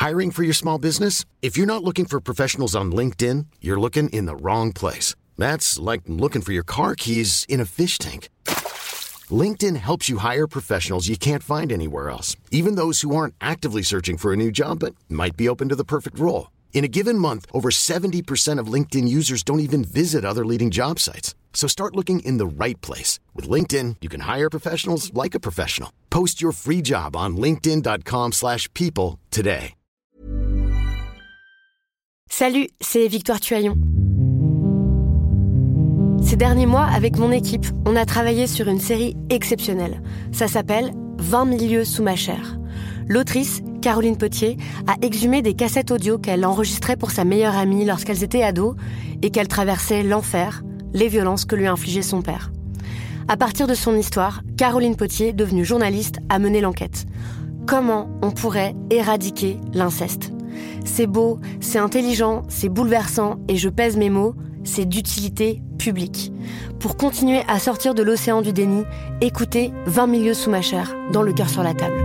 Hiring for your small business? If you're not looking for professionals on LinkedIn, you're looking in the wrong place. That's like looking for your car keys in a fish tank. LinkedIn helps you hire professionals you can't find anywhere else, even those who aren't actively searching for a new job but might be open to the perfect role. In a given month, over 70% of LinkedIn users don't even visit other leading job sites. So start looking in the right place. With LinkedIn, you can hire professionals like a professional. Post your free job on linkedin.com/people today. Salut, c'est Victoire Tuaillon. Ces derniers mois, avec mon équipe, on a travaillé sur une série exceptionnelle. Ça s'appelle « 20 000 lieues sous ma chair ». L'autrice, Caroline Potier, a exhumé des cassettes audio qu'elle enregistrait pour sa meilleure amie lorsqu'elles étaient ados et qu'elle traversait l'enfer, les violences que lui infligeait son père. À partir de son histoire, Caroline Potier, devenue journaliste, a mené l'enquête. Comment on pourrait éradiquer l'inceste ? C'est beau, c'est intelligent, c'est bouleversant et je pèse mes mots, c'est d'utilité publique. Pour continuer à sortir de l'océan du déni, écoutez 20 000 lieues sous ma chair, dans Le cœur sur la table.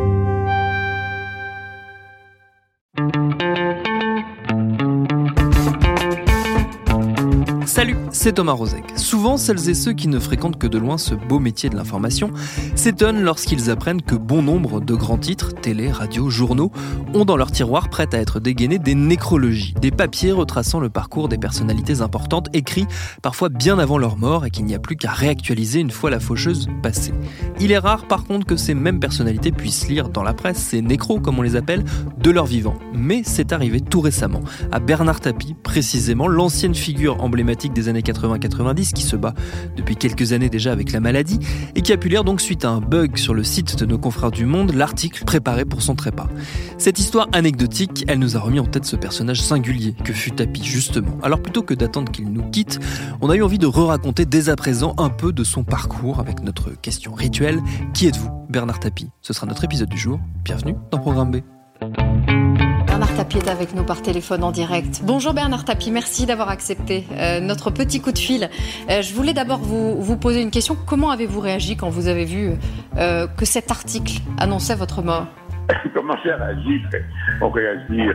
Salut, c'est Thomas Rozek. Souvent, celles et ceux qui ne fréquentent que de loin ce beau métier de l'information s'étonnent lorsqu'ils apprennent que bon nombre de grands titres, télé, radio, journaux, ont dans leur tiroir prêt à être dégainés des nécrologies, des papiers retraçant le parcours des personnalités importantes, écrits parfois bien avant leur mort et qu'il n'y a plus qu'à réactualiser une fois la faucheuse passée. Il est rare par contre que ces mêmes personnalités puissent lire dans la presse, ces nécros comme on les appelle, de leur vivant. Mais c'est arrivé tout récemment, à Bernard Tapie précisément, l'ancienne figure emblématique des années 80-90 qui se bat depuis quelques années déjà avec la maladie et qui a pu lire donc suite à un bug sur le site de nos confrères du Monde l'article préparé pour son trépas. Cette histoire anecdotique, elle nous a remis en tête ce personnage singulier que fut Tapie justement. Alors plutôt que d'attendre qu'il nous quitte, on a eu envie de re-raconter dès à présent un peu de son parcours avec notre question rituelle. Qui êtes-vous, Bernard Tapie ? Ce sera notre épisode du jour. Bienvenue dans Programme B. Bernard Tapie est avec nous par téléphone en direct. Bonjour Bernard Tapie, merci d'avoir accepté notre petit coup de fil. Je voulais d'abord vous poser une question. Comment avez-vous réagi quand vous avez vu que cet article annonçait votre mort ? Comment j'ai réagi ? On réagit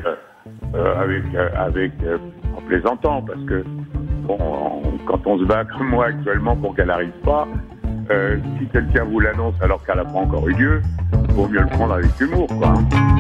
en plaisantant parce que quand on se bat comme moi actuellement pour qu'elle n'arrive pas, si quelqu'un vous l'annonce alors qu'elle n'a pas encore eu lieu, il vaut mieux le prendre avec humour, quoi.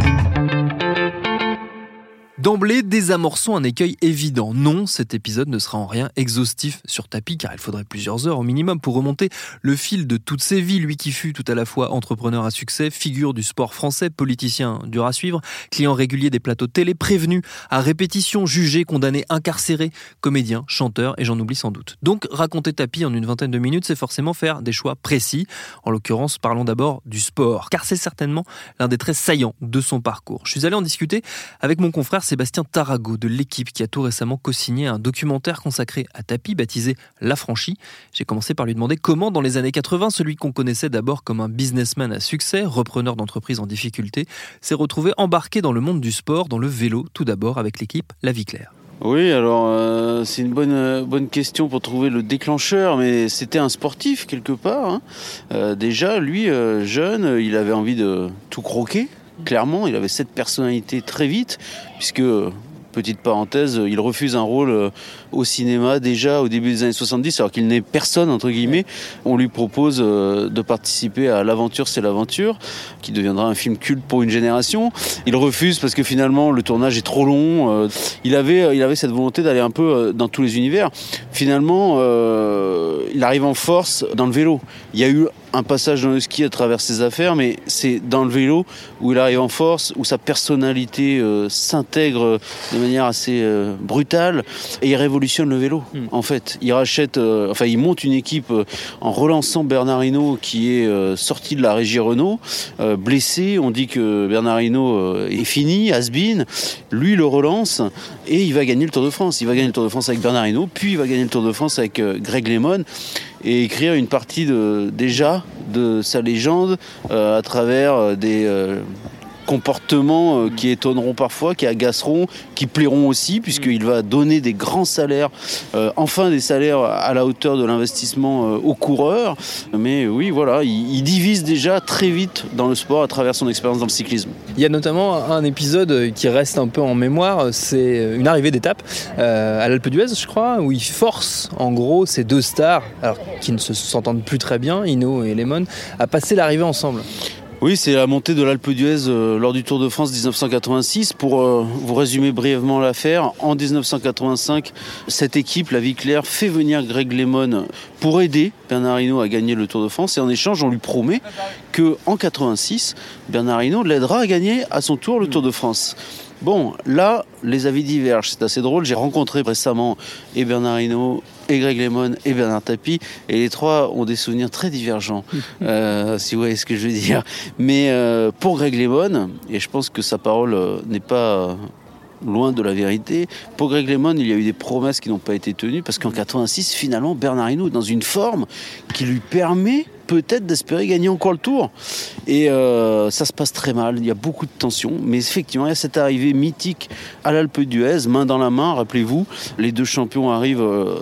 D'emblée, désamorçons un écueil évident. Non, cet épisode ne sera en rien exhaustif sur Tapie, car il faudrait plusieurs heures au minimum pour remonter le fil de toutes ses vies. Lui qui fut tout à la fois entrepreneur à succès, figure du sport français, politicien dur à suivre, client régulier des plateaux de télé, prévenu à répétition, jugé, condamné, incarcéré, comédien, chanteur, et j'en oublie sans doute. Donc, raconter Tapie en une vingtaine de minutes, c'est forcément faire des choix précis. En l'occurrence, parlons d'abord du sport, car c'est certainement l'un des traits saillants de son parcours. Je suis allé en discuter avec mon confrère Sébastien Tarago de L'Équipe qui a tout récemment co-signé un documentaire consacré à Tapie baptisé L'Affranchi. J'ai commencé par lui demander comment dans les années 80, celui qu'on connaissait d'abord comme un businessman à succès, repreneur d'entreprise en difficulté, s'est retrouvé embarqué dans le monde du sport, dans le vélo, tout d'abord avec l'équipe La Vie Claire. Oui, alors c'est une bonne question pour trouver le déclencheur, mais c'était un sportif quelque part. Déjà, lui, jeune, il avait envie de tout croquer. Clairement, il avait cette personnalité très vite, puisque, petite parenthèse, il refuse un rôle au cinéma déjà au début des années 70, alors qu'il n'est personne, entre guillemets. On lui propose de participer à L'Aventure, c'est l'aventure, qui deviendra un film culte pour une génération. Il refuse parce que finalement, le tournage est trop long. Il avait cette volonté d'aller un peu dans tous les univers. Finalement, il arrive en force dans le vélo. Il y a eu un passage dans le ski à travers ses affaires, mais c'est dans le vélo où il arrive en force, où sa personnalité s'intègre de manière assez brutale, et il révolutionne le vélo. En fait, il monte une équipe en relançant Bernard Hinault qui est sorti de la régie Renault, blessé. On dit que Bernard Hinault est fini, has-been. Lui le relance et il va gagner le Tour de France. Il va gagner le Tour de France avec Bernard Hinault, puis il va gagner le Tour de France avec Greg LeMond, et écrire une partie de sa légende à travers des comportements qui étonneront parfois, qui agaceront, qui plairont aussi, puisqu'il va donner des grands salaires, enfin des salaires à la hauteur de l'investissement aux coureurs. Mais oui, voilà, il divise déjà très vite dans le sport à travers son expérience dans le cyclisme. Il y a notamment un épisode qui reste un peu en mémoire, c'est une arrivée d'étape à l'Alpe d'Huez, je crois, où il force en gros ces deux stars, alors qui ne s'entendent plus très bien, Hinault et Lehmann, à passer l'arrivée ensemble. Oui, c'est la montée de l'Alpe d'Huez lors du Tour de France 1986. Pour vous résumer brièvement l'affaire, en 1985, cette équipe, la Vie Claire, fait venir Greg LeMond pour aider Bernard Hinault à gagner le Tour de France. Et en échange, on lui promet qu'en 86, Bernard Hinault l'aidera à gagner à son tour le Tour de France. Bon, là, les avis divergent. C'est assez drôle. J'ai rencontré récemment et Bernard Hinault, et Greg LeMond et Bernard Tapie, et les trois ont des souvenirs très divergents, si vous voyez ce que je veux dire. Mais pour Greg LeMond, et je pense que sa parole n'est pas loin de la vérité, pour Greg LeMond, il y a eu des promesses qui n'ont pas été tenues, parce qu'en 86, finalement, Bernard Hinault est dans une forme qui lui permet peut-être d'espérer gagner encore le Tour. Et ça se passe très mal, il y a beaucoup de tensions, mais effectivement, il y a cette arrivée mythique à l'Alpe d'Huez, main dans la main, rappelez-vous, les deux champions arrivent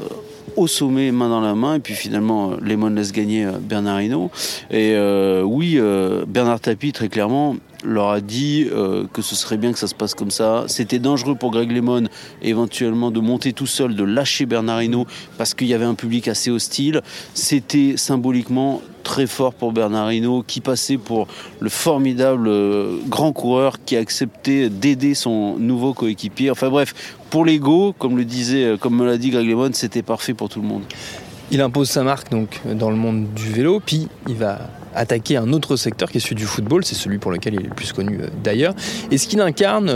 au sommet, main dans la main, et puis finalement LeMond laisse gagner Bernard Hinault. Et oui, Bernard Tapie très clairement leur a dit que ce serait bien que ça se passe comme ça. C'était dangereux pour Greg LeMond éventuellement de monter tout seul, de lâcher Bernard Hinault parce qu'il y avait un public assez hostile. C'était symboliquement très fort pour Bernard Hinault qui passait pour le formidable grand coureur qui a accepté d'aider son nouveau coéquipier. Enfin bref, pour l'ego, comme me l'a dit Greg LeMond, c'était parfait pour tout le monde. Il impose sa marque donc dans le monde du vélo, puis il va attaquer un autre secteur qui est celui du football, c'est celui pour lequel il est le plus connu d'ailleurs. Est-ce qu'il incarne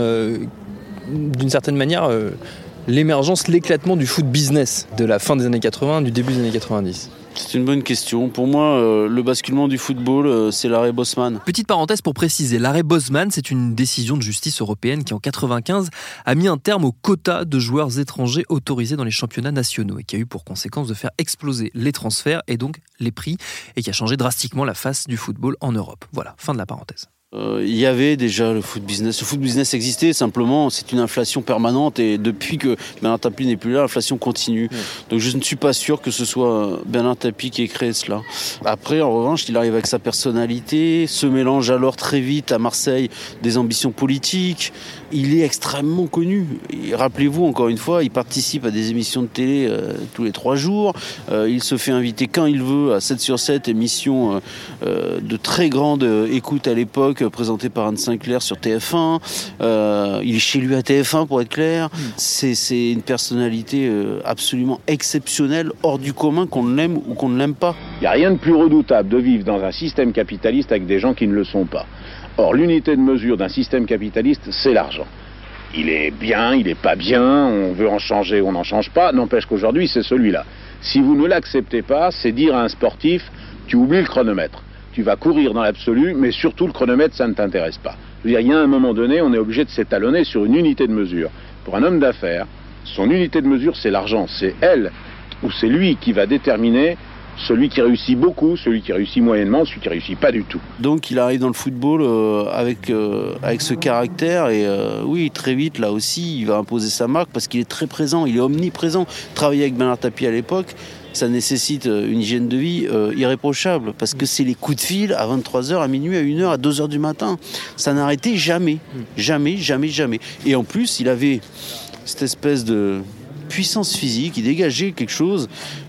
d'une certaine manière l'émergence, l'éclatement du foot business de la fin des années 80, du début des années 90 ? C'est une bonne question. Pour moi, le basculement du football, c'est l'arrêt Bosman. Petite parenthèse pour préciser, l'arrêt Bosman, c'est une décision de justice européenne qui, en 1995, a mis un terme au quota de joueurs étrangers autorisés dans les championnats nationaux et qui a eu pour conséquence de faire exploser les transferts et donc les prix et qui a changé drastiquement la face du football en Europe. Voilà, fin de la parenthèse. Il y avait déjà le foot business. Le foot business existait, simplement c'est une inflation permanente et depuis que Bernard Tapie n'est plus là, l'inflation continue. Donc je ne suis pas sûr que ce soit Bernard Tapie qui ait créé cela. Après, en revanche, il arrive avec sa personnalité, se mélange alors très vite à Marseille des ambitions politiques. Il est extrêmement connu. Et rappelez-vous, encore une fois, il participe à des émissions de télé tous les 3 jours. Il se fait inviter quand il veut à 7/7, émission de très grande écoute à l'époque, présenté par Anne Sinclair sur TF1. Il est chez lui à TF1 pour être clair. C'est une personnalité absolument exceptionnelle, hors du commun, qu'on l'aime ou qu'on ne l'aime pas. Il n'y a rien de plus redoutable de vivre dans un système capitaliste avec des gens qui ne le sont pas. Or, l'unité de mesure d'un système capitaliste, c'est l'argent. Il est bien, il n'est pas bien, on veut en changer, on n'en change pas. N'empêche qu'aujourd'hui, c'est celui-là. Si vous ne l'acceptez pas, c'est dire à un sportif, tu oublies le chronomètre. Tu vas courir dans l'absolu, mais surtout le chronomètre, ça ne t'intéresse pas. Je veux dire, il y a un moment donné, on est obligé de s'étalonner sur une unité de mesure. Pour un homme d'affaires, son unité de mesure, c'est l'argent. C'est elle ou c'est lui qui va déterminer celui qui réussit beaucoup, celui qui réussit moyennement, celui qui réussit pas du tout. Donc il arrive dans le football avec ce caractère et oui, très vite, là aussi, il va imposer sa marque parce qu'il est très présent, il est omniprésent. Travailler avec Bernard Tapie à l'époque, ça nécessite une hygiène de vie irréprochable parce que c'est les coups de fil à 23h, à minuit, à 1h, à 2h du matin. Ça n'arrêtait jamais. Jamais, jamais, jamais. Et en plus, il avait cette espèce de puissance physique, il dégageait quelque chose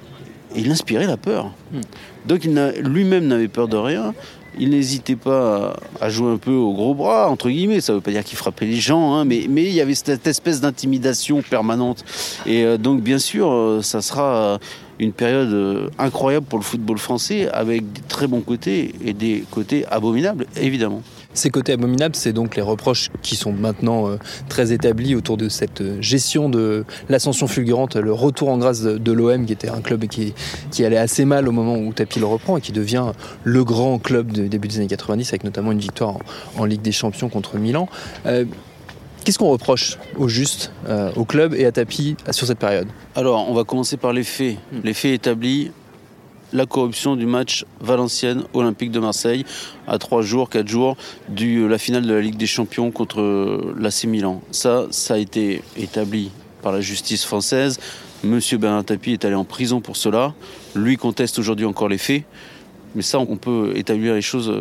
et il inspirait la peur. Donc lui-même n'avait peur de rien. Il n'hésitait pas à jouer un peu au gros bras, entre guillemets. Ça ne veut pas dire qu'il frappait les gens, hein, mais il y avait cette espèce d'intimidation permanente. Et donc, bien sûr, ça sera une période incroyable pour le football français, avec des très bons côtés et des côtés abominables, évidemment. Ces côtés abominables, c'est donc les reproches qui sont maintenant très établis autour de cette gestion de l'ascension fulgurante, le retour en grâce de l'OM, qui était un club qui allait assez mal au moment où Tapie le reprend et qui devient le grand club du début des années 90, avec notamment une victoire en Ligue des Champions contre Milan. Qu'est-ce qu'on reproche au juste, au club et à Tapie sur cette période ? Alors, on va commencer par les faits. Les faits établis, la corruption du match Valenciennes-Olympique de Marseille à 3 jours, 4 jours de la finale de la Ligue des Champions contre l'AC Milan. Ça a été établi par la justice française. Monsieur Bernard Tapie est allé en prison pour cela. Lui conteste aujourd'hui encore les faits. Mais ça, on peut établir les choses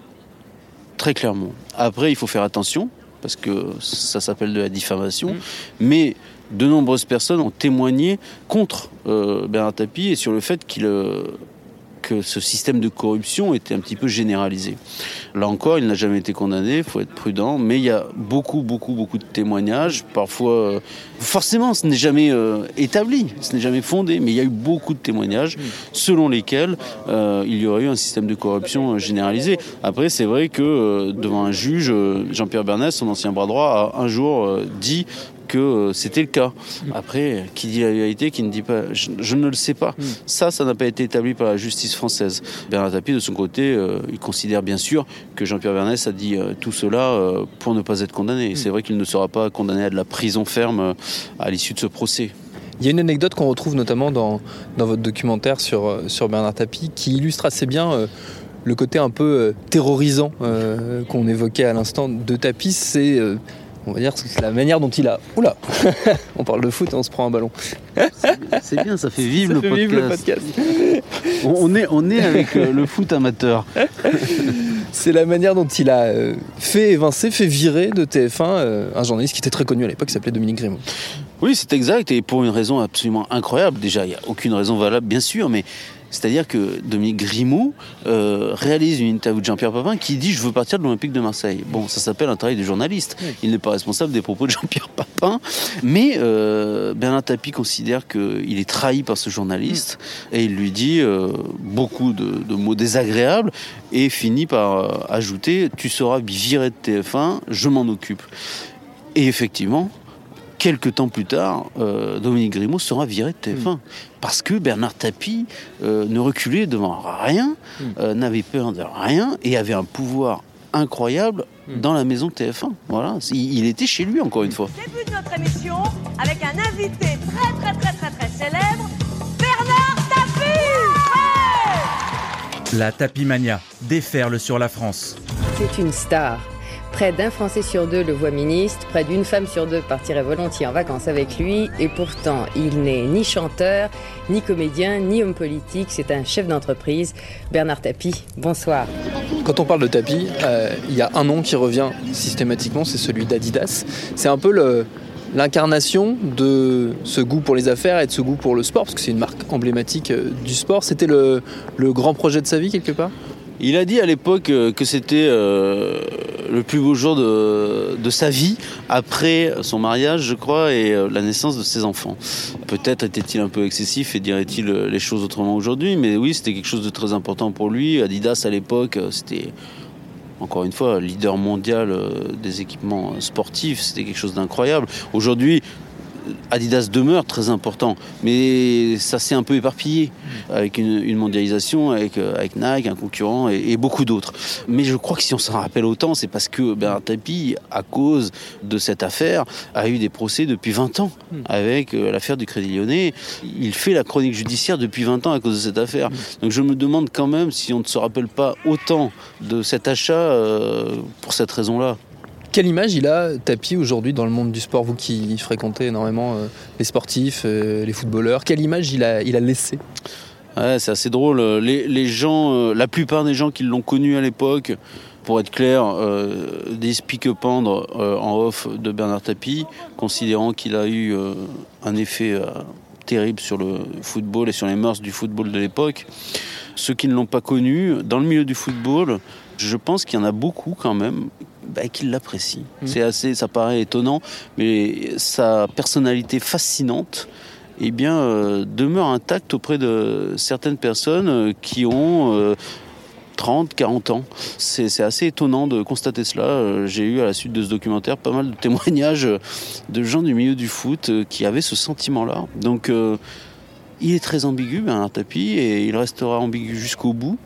très clairement. Après, il faut faire attention, parce que ça s'appelle de la diffamation. Mais de nombreuses personnes ont témoigné contre Bernard Tapie et sur le fait que ce système de corruption était un petit peu généralisé. Là encore, il n'a jamais été condamné, il faut être prudent, mais il y a beaucoup de témoignages. Parfois, forcément, ce n'est jamais établi, ce n'est jamais fondé, mais il y a eu beaucoup de témoignages selon lesquels il y aurait eu un système de corruption généralisé. Après, c'est vrai que devant un juge, Jean-Pierre Bernès, son ancien bras droit, a un jour dit que c'était le cas. Après, qui dit la vérité, qui ne dit pas, je ne le sais pas. Ça n'a pas été établi par la justice française. Bernard Tapie, de son côté, il considère bien sûr que Jean-Pierre Bernès a dit tout cela pour ne pas être condamné. C'est vrai qu'il ne sera pas condamné à de la prison ferme à l'issue de ce procès. Il y a une anecdote qu'on retrouve notamment dans votre documentaire sur Bernard Tapie qui illustre assez bien le côté un peu terrorisant qu'on évoquait à l'instant de Tapie. C'est on va dire que c'est la manière dont il a... Oula on parle de foot et on se prend un ballon. C'est bien, ça fait vivre le podcast. On est avec le foot amateur. C'est la manière dont il a fait évincer, fait virer de TF1 un journaliste qui était très connu à l'époque, qui s'appelait Dominique Grimaud. Oui, c'est exact, et pour une raison absolument incroyable. Déjà, il n'y a aucune raison valable, bien sûr, mais c'est-à-dire que Dominique Grimaud réalise une interview de Jean-Pierre Papin qui dit « Je veux partir de l'Olympique de Marseille ». Bon, ça s'appelle un travail de journaliste. Il n'est pas responsable des propos de Jean-Pierre Papin. Mais Bernard Tapie considère qu'il est trahi par ce journaliste et il lui dit beaucoup de mots désagréables et finit par ajouter « Tu seras viré de TF1, je m'en occupe ». Et effectivement, quelques temps plus tard, Dominique Grimaud sera viré de TF1. Parce que Bernard Tapie ne reculait devant rien, n'avait peur de rien et avait un pouvoir incroyable dans la maison TF1. Voilà, il était chez lui encore une fois. Début de notre émission avec un invité très célèbre, Bernard Tapie. La Tapimania déferle sur la France. C'est une star. Près d'un Français sur deux le voit ministre, près d'une femme sur deux partirait volontiers en vacances avec lui, et pourtant il n'est ni chanteur, ni comédien, ni homme politique, c'est un chef d'entreprise. Bernard Tapie, bonsoir. Quand on parle de Tapie, il y a un nom qui revient systématiquement, c'est celui d'Adidas. C'est un peu l'incarnation de ce goût pour les affaires et de ce goût pour le sport, parce que c'est une marque emblématique du sport. C'était le grand projet de sa vie quelque part ? Il a dit à l'époque que c'était le plus beau jour de sa vie, après son mariage, je crois, et la naissance de ses enfants. Peut-être était-il un peu excessif et dirait-il les choses autrement aujourd'hui, mais oui, c'était quelque chose de très important pour lui. Adidas, à l'époque, c'était, encore une fois, leader mondial des équipements sportifs. C'était quelque chose d'incroyable. Aujourd'hui, Adidas demeure très important, mais ça s'est un peu éparpillé avec une mondialisation, avec Nike, un concurrent et beaucoup d'autres. Mais je crois que si on s'en rappelle autant, c'est parce que Bernard Tapie, à cause de cette affaire, a eu des procès depuis 20 ans avec l'affaire du Crédit Lyonnais. Il fait la chronique judiciaire depuis 20 ans à cause de cette affaire. Donc je me demande quand même si on ne se rappelle pas autant de cet achat pour cette raison-là. Quelle image il a, Tapie, aujourd'hui dans le monde du sport, vous qui fréquentez énormément les sportifs, les footballeurs, quelle image il a laissé ? Ouais, c'est assez drôle. Les gens, la plupart des gens qui l'ont connu à l'époque, pour être clair, disent pique-pendre en off de Bernard Tapie, considérant qu'il a eu un effet terrible sur le football et sur les mœurs du football de l'époque. Ceux qui ne l'ont pas connu, dans le milieu du football, je pense qu'il y en a beaucoup quand même qui l'apprécient. Ça paraît étonnant, mais sa personnalité fascinante demeure intacte auprès de certaines personnes qui ont 30, 40 ans. C'est assez étonnant de constater cela. J'ai eu à la suite de ce documentaire pas mal de témoignages de gens du milieu du foot qui avaient ce sentiment-là. Donc il est très ambigu, Bernard Tapie, et il restera ambigu jusqu'au bout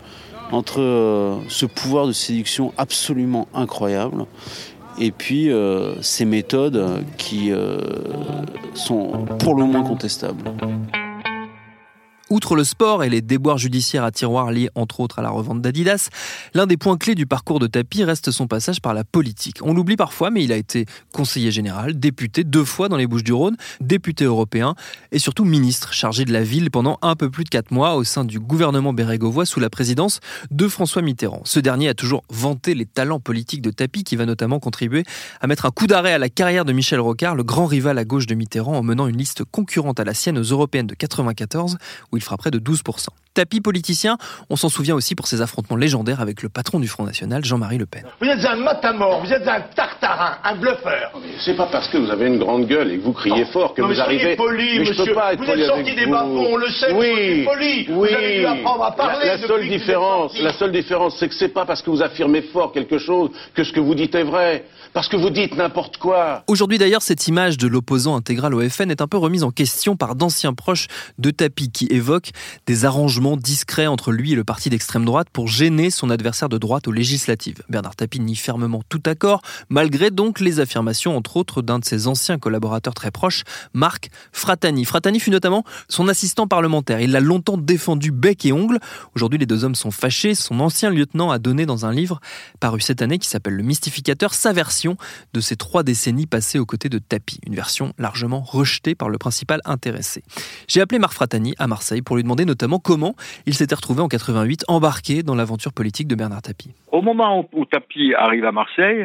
entre ce pouvoir de séduction absolument incroyable et puis ces méthodes qui sont pour le moins contestables. Outre le sport et les déboires judiciaires à tiroirs liés entre autres à la revente d'Adidas, l'un des points clés du parcours de Tapie reste son passage par la politique. On l'oublie parfois, mais il a été conseiller général, député 2 fois dans les Bouches-du-Rhône, député européen et surtout ministre chargé de la ville pendant un peu plus de 4 mois au sein du gouvernement Bérégovoy sous la présidence de François Mitterrand. Ce dernier a toujours vanté les talents politiques de Tapie qui va notamment contribuer à mettre un coup d'arrêt à la carrière de Michel Rocard, le grand rival à gauche de Mitterrand, en menant une liste concurrente à la sienne aux européennes de 94 où il fera près de 12%. Tapie politicien, on s'en souvient aussi pour ses affrontements légendaires avec le patron du Front National, Jean-Marie Le Pen. Vous êtes un matamor, vous êtes un tartarin, un bluffeur. C'est pas parce que vous avez une grande gueule et que vous criez fort que vous arrivez... Poli, mais monsieur. je peux pas être vous poli êtes avec sorti des vous. bas-fonds, on le sait, oui, poli. Oui. Vous avez dû apprendre à parler la seule différence, c'est que c'est pas parce que vous affirmez fort quelque chose que ce que vous dites est vrai. Parce que vous dites n'importe quoi. Aujourd'hui d'ailleurs, cette image de l'opposant intégral au FN est un peu remise en question par d'anciens proches de Tapie qui évoquent des arrangements discrets entre lui et le parti d'extrême droite pour gêner son adversaire de droite aux législatives. Bernard Tapie nie fermement tout accord, malgré donc les affirmations entre autres d'un de ses anciens collaborateurs très proches, Marc Fratani. Fratani fut notamment son assistant parlementaire. Il l'a longtemps défendu bec et ongle. Aujourd'hui, les deux hommes sont fâchés. Son ancien lieutenant a donné dans un livre paru cette année qui s'appelle Le Mystificateur sa version de ces 3 décennies passées aux côtés de Tapie. Une version largement rejetée par le principal intéressé. J'ai appelé Marc Fratani à Marseille pour lui demander notamment comment il s'était retrouvé en 88 embarqué dans l'aventure politique de Bernard Tapie. Au moment où Tapie arrive à Marseille,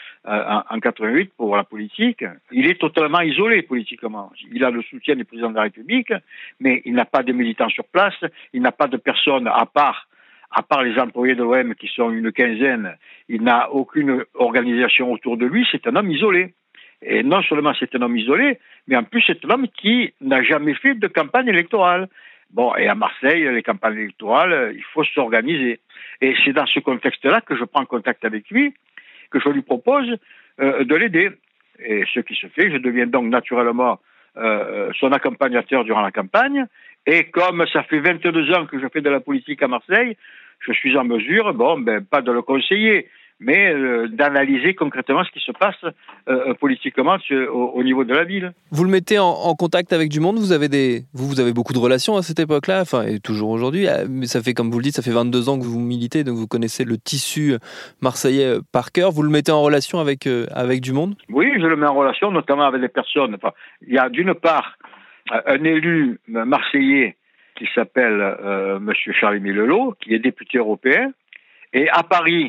en 88 pour la politique, il est totalement isolé politiquement. Il a le soutien du président de la République, mais il n'a pas de militants sur place, il n'a pas de personnes à part les employés de l'OM qui sont une quinzaine, il n'a aucune organisation autour de lui, c'est un homme isolé. Et non seulement c'est un homme isolé, mais en plus c'est un homme qui n'a jamais fait de campagne électorale. Bon, et à Marseille, les campagnes électorales, il faut s'organiser. Et c'est dans ce contexte-là que je prends contact avec lui, que je lui propose de l'aider. Et ce qui se fait, je deviens donc naturellement son accompagnateur durant la campagne. Et comme ça fait 22 ans que je fais de la politique à Marseille, je suis en mesure, pas de le conseiller, mais d'analyser concrètement ce qui se passe politiquement au niveau de la ville. Vous le mettez en contact avec du monde, vous avez beaucoup de relations à cette époque-là, et toujours aujourd'hui, mais ça fait, comme vous le dites, ça fait 22 ans que vous militez, donc vous connaissez le tissu marseillais par cœur. Vous le mettez en relation avec du monde ? Oui, je le mets en relation, notamment avec des personnes. Il y a d'une part un élu marseillais qui s'appelle Monsieur Charles-Émile Lelot, qui est député européen, et à Paris,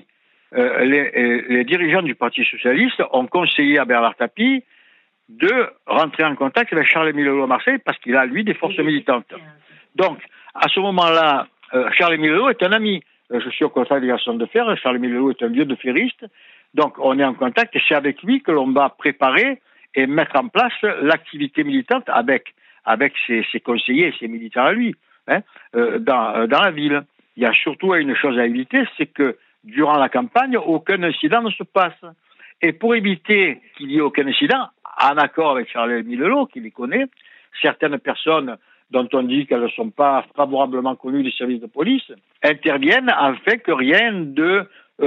les dirigeants du Parti socialiste ont conseillé à Bernard Tapie de rentrer en contact avec Charles-Émile Lelot à Marseille parce qu'il a, lui, des forces militantes. Donc, à ce moment-là, Charles-Émile Lelot est un ami. Je suis au contact des garçons de fer. Charles-Émile Lelot est un vieux de ferriste. Donc, on est en contact et c'est avec lui que l'on va préparer et mettre en place l'activité militante avec ses conseillers et ses militants à lui, dans la ville. Il y a surtout une chose à éviter, c'est que durant la campagne, aucun incident ne se passe. Et pour éviter qu'il y ait aucun incident, en accord avec Charles-Émile Lelot, qui les connaît, certaines personnes dont on dit qu'elles ne sont pas favorablement connues des services de police, interviennent afin que rien de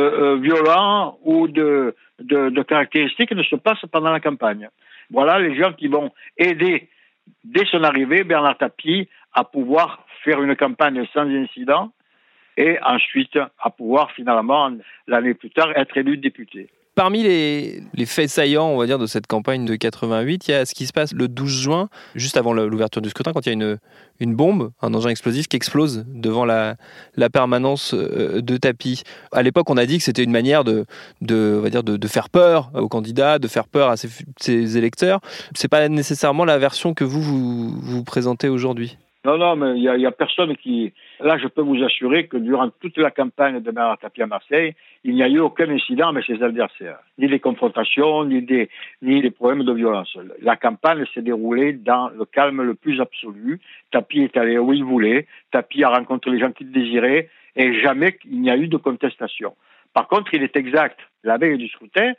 violent ou de caractéristiques ne se passe pendant la campagne. Voilà les gens qui vont aider, dès son arrivée, Bernard Tapie à pouvoir faire une campagne sans incident et ensuite à pouvoir finalement, l'année plus tard, être élu député. Parmi les faits saillants, on va dire, de cette campagne de 88, il y a ce qui se passe le 12 juin, juste avant l'ouverture du scrutin, quand il y a une bombe, un engin explosif qui explose devant la permanence de Tapie. À l'époque, on a dit que c'était une manière de faire peur aux candidats, de faire peur à ses électeurs. C'est pas nécessairement la version que vous présentez aujourd'hui. Non, mais il y a personne qui... Là, je peux vous assurer que durant toute la campagne de Bernard Tapie à Marseille, il n'y a eu aucun incident avec ses adversaires. Ni des confrontations, ni des problèmes de violence. La campagne s'est déroulée dans le calme le plus absolu. Tapie est allé où il voulait. Tapie a rencontré les gens qu'il désirait. Et jamais il n'y a eu de contestation. Par contre, il est exact. La veille du scrutin,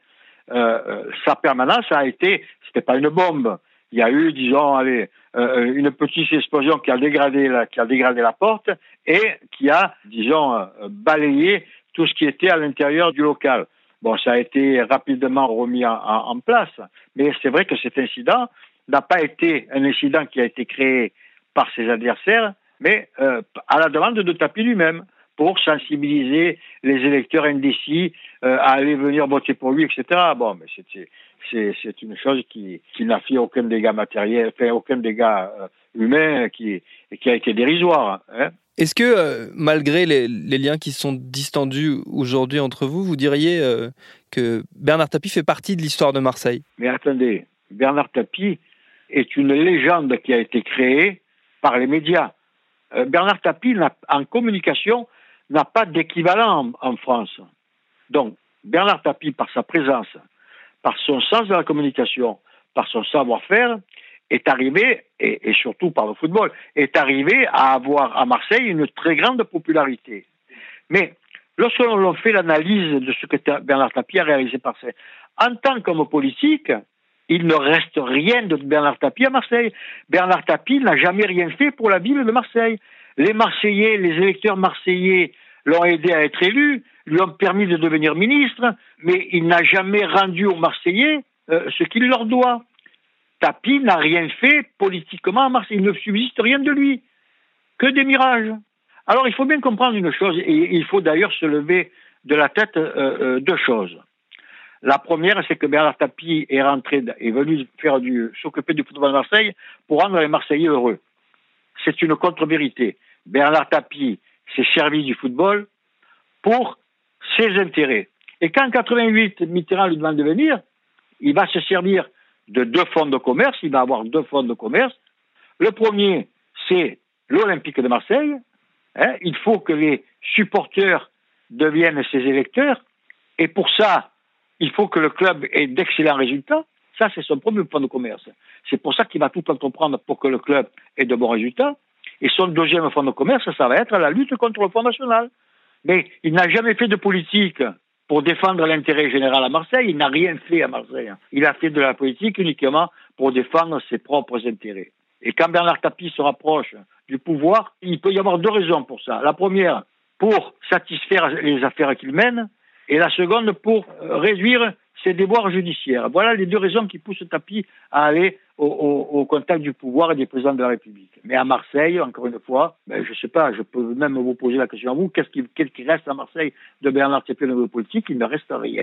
sa permanence a été... C'était pas une bombe. Il y a eu, disons, une petite explosion qui a dégradé la porte et qui a, disons, balayé tout ce qui était à l'intérieur du local. Bon, ça a été rapidement remis en place, mais c'est vrai que cet incident n'a pas été un incident qui a été créé par ses adversaires, mais à la demande de Tapie lui-même, pour sensibiliser les électeurs indécis à aller venir voter pour lui, etc. Bon, mais c'est une chose qui n'a fait aucun dégât matériel, fait aucun dégât humain, qui a été dérisoire. Hein. Est-ce que, malgré les liens qui sont distendus aujourd'hui entre vous, vous diriez que Bernard Tapie fait partie de l'histoire de Marseille ? Mais attendez, Bernard Tapie est une légende qui a été créée par les médias. Bernard Tapie, en communication, n'a pas d'équivalent en France. Donc, Bernard Tapie, par sa présence, par son sens de la communication, par son savoir-faire, est arrivé, et surtout par le football, est arrivé à avoir à Marseille une très grande popularité. Mais lorsque l'on fait l'analyse de ce que Bernard Tapie a réalisé par Marseille, en tant qu'homme politique, il ne reste rien de Bernard Tapie à Marseille. Bernard Tapie n'a jamais rien fait pour la ville de Marseille. Les Marseillais, les électeurs marseillais l'ont aidé à être élu, lui ont permis de devenir ministre, mais il n'a jamais rendu aux Marseillais ce qu'il leur doit. Tapie n'a rien fait politiquement à Marseille. Il ne subsiste rien de lui, que des mirages. Alors il faut bien comprendre une chose, et il faut d'ailleurs se lever de la tête deux choses. La première, c'est que Bernard Tapie est venu s'occuper du football de Marseille pour rendre les Marseillais heureux. C'est une contre-vérité. Bernard Tapie s'est servi du football pour ses intérêts. Et quand en 88, Mitterrand lui demande de venir, il va se servir de deux fonds de commerce. Il va avoir deux fonds de commerce. Le premier, c'est l'Olympique de Marseille. Il faut que les supporters deviennent ses électeurs. Et pour ça, il faut que le club ait d'excellents résultats. Ça, c'est son premier fonds de commerce. C'est pour ça qu'il va tout entreprendre pour que le club ait de bons résultats. Et son deuxième fonds de commerce, ça va être la lutte contre le Front National. Mais il n'a jamais fait de politique pour défendre l'intérêt général à Marseille. Il n'a rien fait à Marseille. Il a fait de la politique uniquement pour défendre ses propres intérêts. Et quand Bernard Tapie se rapproche du pouvoir, il peut y avoir deux raisons pour ça. La première, pour satisfaire les affaires qu'il mène, et la seconde, pour réduire ses déboires judiciaires. Voilà les deux raisons qui poussent Tapie à aller au contact du pouvoir et des présidents de la République. Mais à Marseille, encore une fois, je ne sais pas, je peux même vous poser la question à vous, qu'est-ce qui reste à Marseille de Bernard Tapie au niveau politique? Il ne reste rien.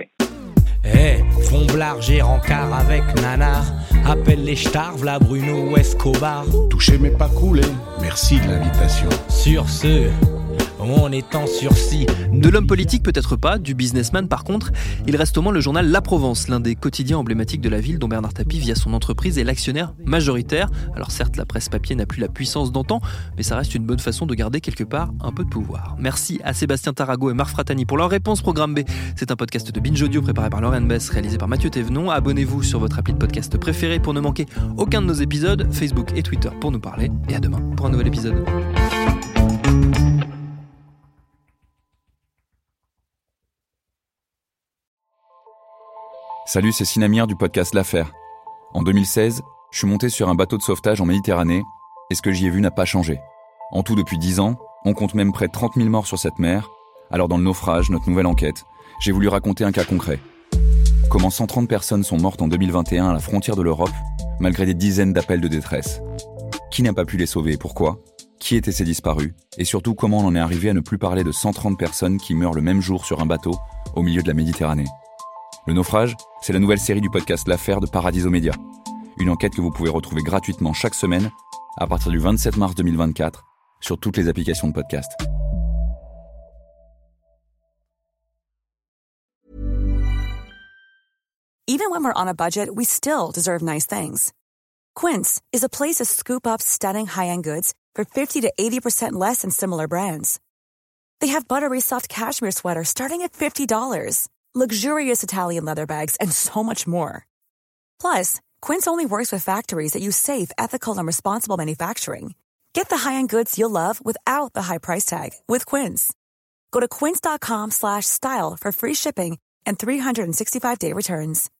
Fomblard, j'ai rencard avec Nanar. Appelle les stars, v'là Bruno ou Escobar. Touché mais pas coulé, merci de l'invitation. Sur ce, on est en sursis. De l'homme politique peut-être pas, du businessman par contre, il reste au moins le journal La Provence, l'un des quotidiens emblématiques de la ville dont Bernard Tapie via son entreprise est l'actionnaire majoritaire. Alors certes, la presse papier n'a plus la puissance d'antan, mais ça reste une bonne façon de garder quelque part un peu de pouvoir. Merci à Sébastien Tarago et Marc Fratani pour leur réponse. Programme B, c'est un podcast de Binge Audio préparé par Laurent Bess, réalisé par Mathieu Thévenon. Abonnez-vous sur votre appli de podcast préféré pour ne manquer aucun de nos épisodes, Facebook et Twitter pour nous parler, et à demain pour un nouvel épisode. Salut, c'est Sinamir du podcast L'Affaire. En 2016, je suis monté sur un bateau de sauvetage en Méditerranée et ce que j'y ai vu n'a pas changé. En tout, depuis 10 ans, on compte même près de 30 000 morts sur cette mer. Alors dans le naufrage, notre nouvelle enquête, j'ai voulu raconter un cas concret. Comment 130 personnes sont mortes en 2021 à la frontière de l'Europe, malgré des dizaines d'appels de détresse. Qui n'a pas pu les sauver et pourquoi ? Qui étaient ces disparus ? Et surtout, comment on en est arrivé à ne plus parler de 130 personnes qui meurent le même jour sur un bateau au milieu de la Méditerranée ? Le naufrage, c'est la nouvelle série du podcast L'Affaire de Paradiso Média. Une enquête que vous pouvez retrouver gratuitement chaque semaine à partir du 27 mars 2024 sur toutes les applications de podcast. Even when we're on a budget, we still deserve nice things. Quince is a place to scoop up stunning high-end goods for 50 to 80% less than similar brands. They have buttery soft cashmere sweaters starting at $50. Luxurious Italian leather bags, and so much more. Plus, Quince only works with factories that use safe, ethical, and responsible manufacturing. Get the high-end goods you'll love without the high price tag with Quince. Go to quince.com/style for free shipping and 365-day returns.